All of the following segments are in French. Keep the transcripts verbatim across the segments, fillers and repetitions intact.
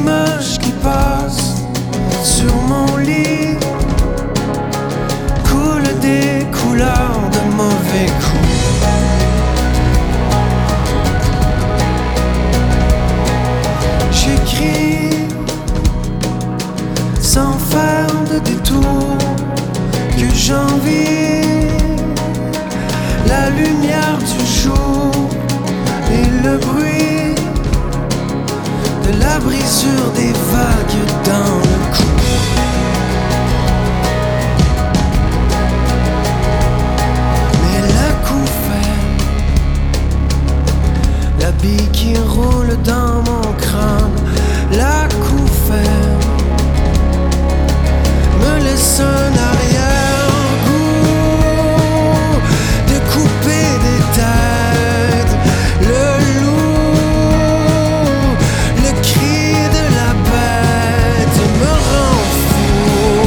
images qui passent sur mon lit coulent des couleurs de mauvais coups. J'écris sans faire de détour que j'envie la lumière du jour et le bruit de la brisure des vagues dans le cou. Mais la couvert, la bille qui roule dans mon crâne, la couvert me laisse un arrière-goût de couper des têtes, le loup, le cri de la bête me rend fou.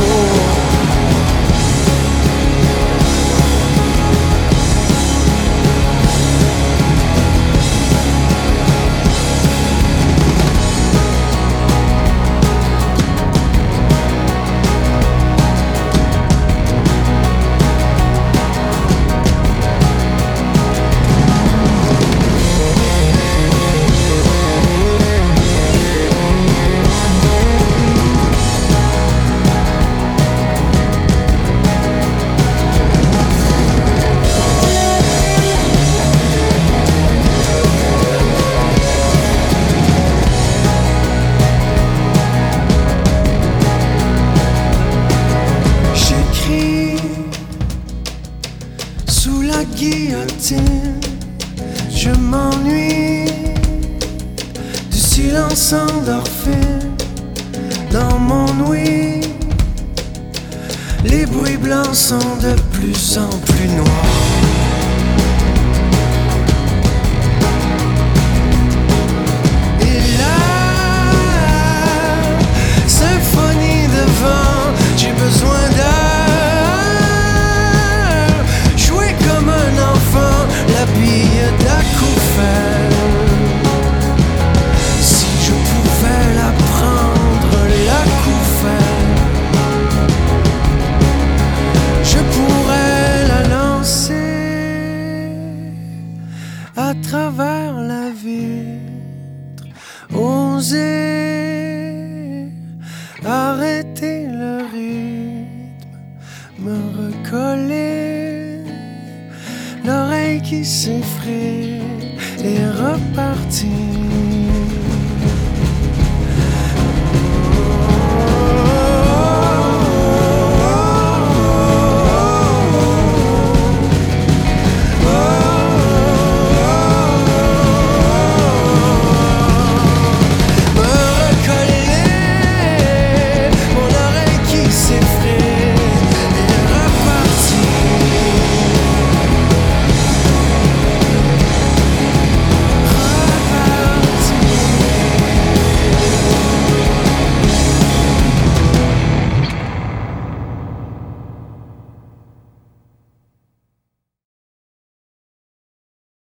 Sous la guillotine, je m'ennuie du silence endorphine dans mon ouïe. Les bruits blancs sont de plus en plus noirs. Et la symphonie de vent, j'ai besoin d'air. La bille d'acouphène, si je pouvais la prendre, l'acouphène, je pourrais la lancer à travers la vitre, oser arrêter le rythme, me recoller l'oreille qui s'effraie et repartir.